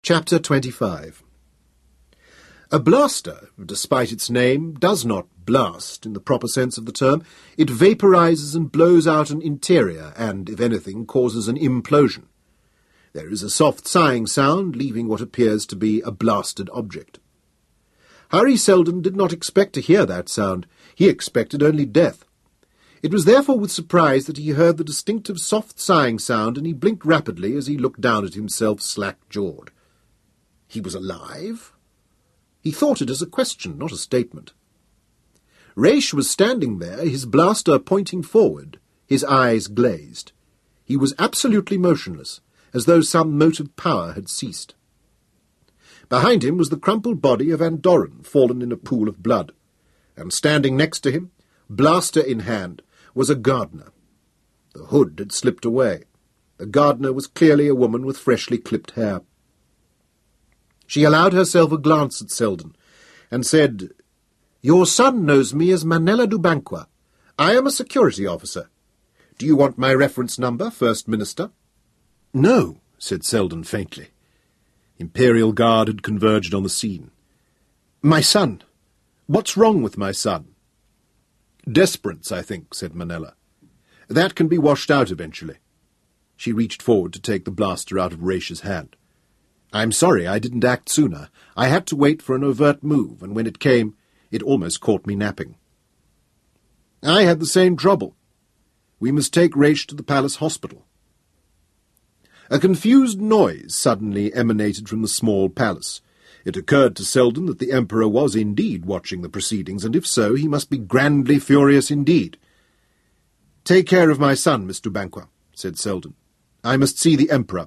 Chapter 25. A blaster, despite its name, does not blast in the proper sense of the term. It vaporizes and blows out an interior and, if anything, causes an implosion. There is a soft sighing sound, leaving what appears to be a blasted object. Harry Seldon did not expect to hear that sound. He expected only death. It was therefore with surprise that he heard the distinctive soft sighing sound, and he blinked rapidly as he looked down at himself slack-jawed. He was alive? He thought it as a question, not a statement. Rache was standing there, his blaster pointing forward, his eyes glazed. He was absolutely motionless, as though some motive power had ceased. Behind him was the crumpled body of Andoran, fallen in a pool of blood, and standing next to him, blaster in hand, was a gardener. The hood had slipped away. The gardener was clearly a woman with freshly clipped hair. She allowed herself a glance at Seldon, and said, "Your son knows me as Manella Dubanqua. I am a security officer. Do you want my reference number, First Minister?" "No," said Seldon faintly. Imperial Guard had converged on the scene. "My son. What's wrong with my son?" "Desperance, I think," said Manella. "That can be washed out eventually." She reached forward to take the blaster out of Rache's hand. "I'm sorry I didn't act sooner. I had to wait for an overt move, and when it came, it almost caught me napping." "I had the same trouble. We must take Rache to the palace hospital." A confused noise suddenly emanated from the small palace. It occurred to Seldon that the Emperor was indeed watching the proceedings, and if so, he must be grandly furious indeed. "Take care of my son, Miss Dubanqua," said Seldon. "I must see the Emperor."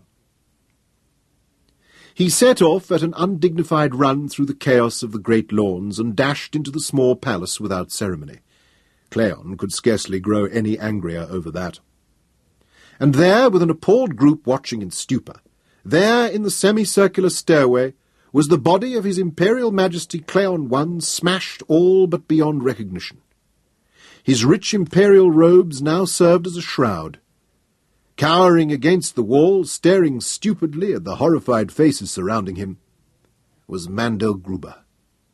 He set off at an undignified run through the chaos of the great lawns and dashed into the small palace without ceremony. Cleon could scarcely grow any angrier over that. And there, with an appalled group watching in stupor, there in the semicircular stairway, was the body of His Imperial Majesty Cleon I smashed all but beyond recognition. His rich imperial robes now served as a shroud. Cowering against the wall, staring stupidly at the horrified faces surrounding him, was Mandel Gruber.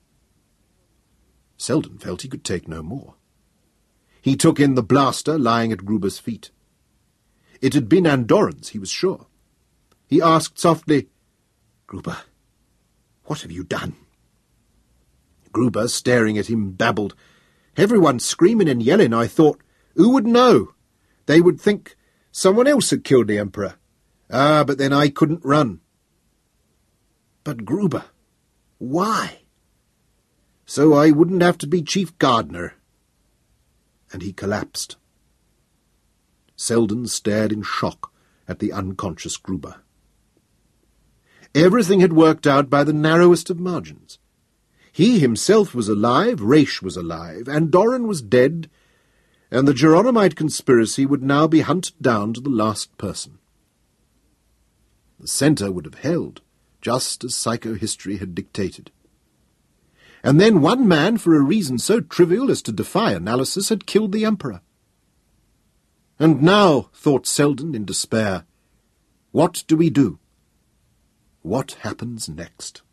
Seldon felt he could take no more. He took in the blaster lying at Gruber's feet. It had been Andoran's, he was sure. He asked softly, "Gruber, what have you done?" Gruber, staring at him, babbled, "Everyone screaming and yelling, I thought, who would know? They would think someone else had killed the Emperor. But then I couldn't run." "But Gruber, why?" "So I wouldn't have to be chief gardener." And he collapsed. Seldon stared in shock at the unconscious Gruber. Everything had worked out by the narrowest of margins. He himself was alive, Rache was alive, Andoran was dead, and the Geronimite conspiracy would now be hunted down to the last person. The centre would have held, just as psychohistory had dictated. And then one man, for a reason so trivial as to defy analysis, had killed the Emperor. And now, thought Seldon in despair, what do we do? What happens next?